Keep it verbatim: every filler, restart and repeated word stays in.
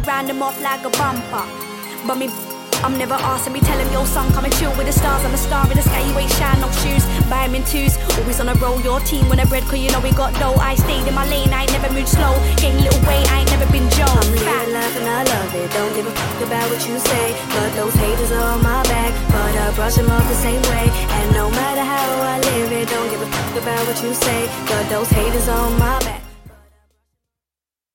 round them off like a bumper. But me, I'm never asking me, tell him, yo son, come and chill with the stars. I'm a star in the sky, you ain't shine, no shoes. Buy him in twos, always on a roll. Your team when I bread, cause you know we got dough. I stayed in my lane, I ain't never moved slow. Gained a little weight, I ain't never been Joe. I'm living life and I love it, don't give a fuck about what you say. But those haters are on my back, but I brush them off the same way. And no matter how I live it, don't give a fuck about what you say. But those haters are on my back.